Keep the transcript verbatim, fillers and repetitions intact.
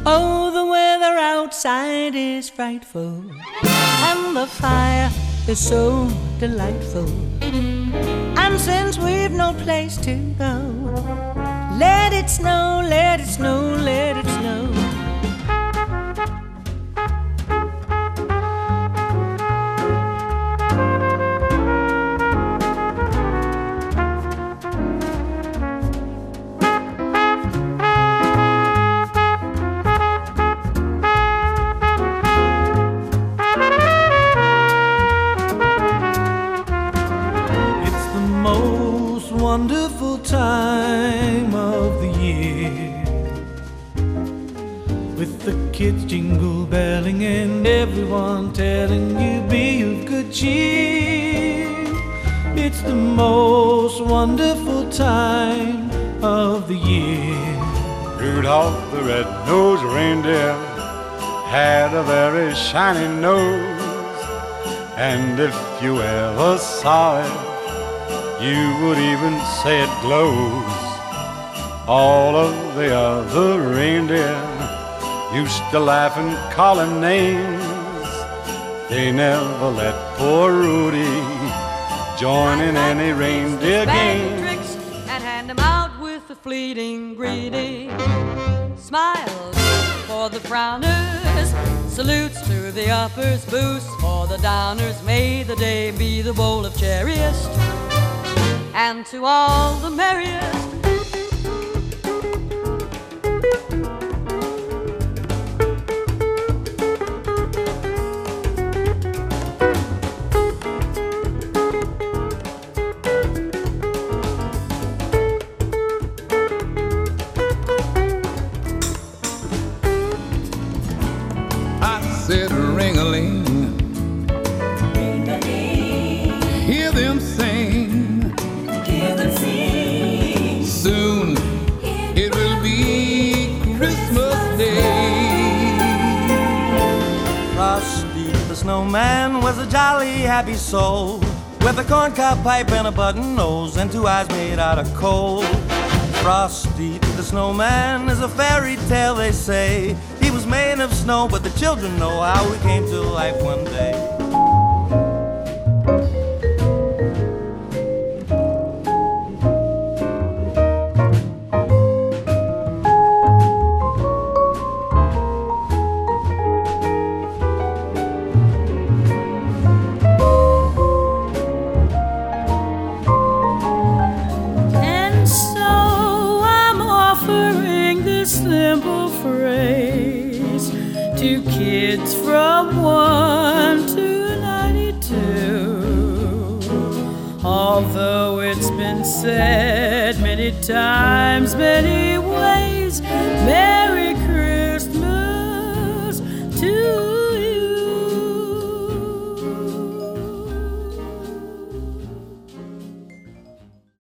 Oh, the weather outside is frightful, and the fire is so delightful. And since we've no place to go, let it snow, let it snow, let it snow. Wonderful time of the year, with the kids jingle belling and everyone telling you be of good cheer. It's the most wonderful time of the year. Rudolph the red-nosed reindeer had a very shiny nose, and if you ever saw it, you would even say it glows. All of the other reindeer used to laugh and call him names. They never let poor Rudy join in any reindeer game. Tricks and hand him out with a fleeting greeting. Smiles for the frowners, salutes to the uppers, boosts for the downers. May the day be the bowl of cherriest, and to all the merriest. I said ring-a-ling, ring-a-ling, hear them sing. Soon it will be Christmas Day. Frosty the snowman was a jolly happy soul, with a corncob pipe and a button nose and two eyes made out of coal. Frosty the snowman is a fairy tale, they say. He was made of snow, but the children know how he came to life one day. Simple phrase to kids from one to ninety-two. Although it's been said many times, many ways, Merry